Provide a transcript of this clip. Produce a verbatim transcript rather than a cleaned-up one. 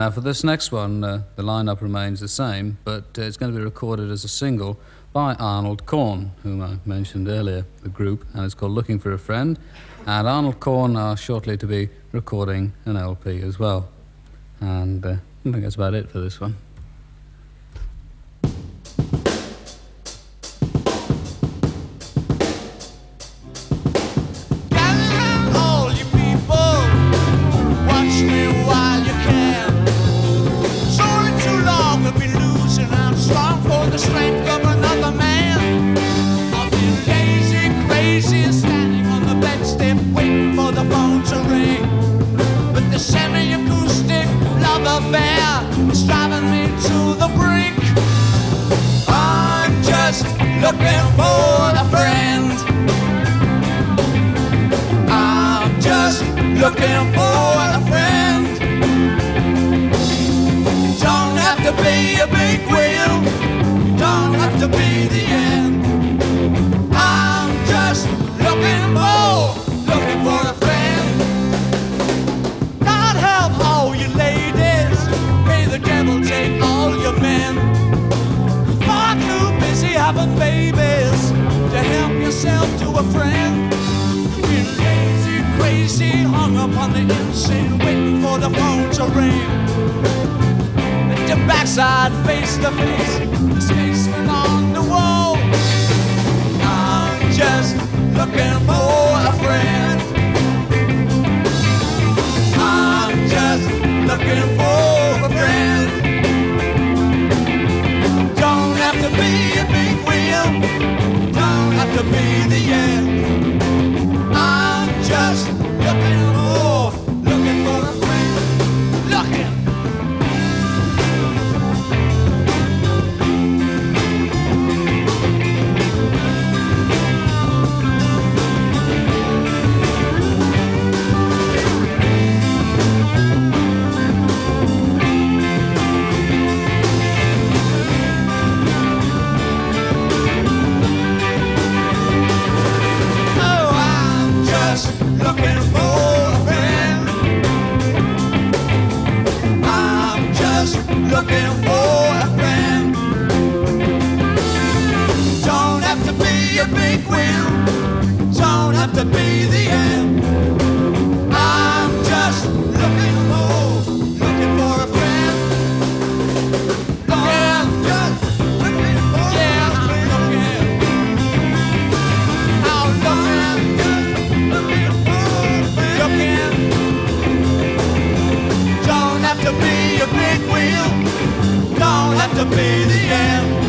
Now for this next one, uh, the lineup remains the same, but uh, it's going to be recorded as a single by Arnold Corn, whom I mentioned earlier, the group, and it's called Looking for a Friend. And Arnold Corn are shortly to be recording an L P as well. And uh, I think that's about it for this one. The strength of another man. I've been lazy, crazy, standing on the bedstep waiting for the phone to ring. But the semi-acoustic love affair is driving me to the brink. I'm just looking for a friend. I'm just looking for a friend. Don't have to be a big wheel, don't have to be the end. I'm just looking for, looking for a friend. God help all you ladies, may the devil take all your men. Far too busy having babies to help yourself to a friend. You've been lazy, crazy, hung up on the insane, waiting for the phone to ring. Your backside face to face, the spaceman on the wall. I'm just looking for a friend. I'm just looking for a friend. Don't have to be a big wheel, don't have to be the end. I'm just looking for, looking for a friend. Looking. Looking for a friend. I'm just looking for a friend. Don't have to be a big win, don't have to be the end. I'm just looking for, looking for a friend. I'm just looking for yeah, a friend. I'm looking, I'm looking, looking. Don't have to be a big wheel, don't have to be the end.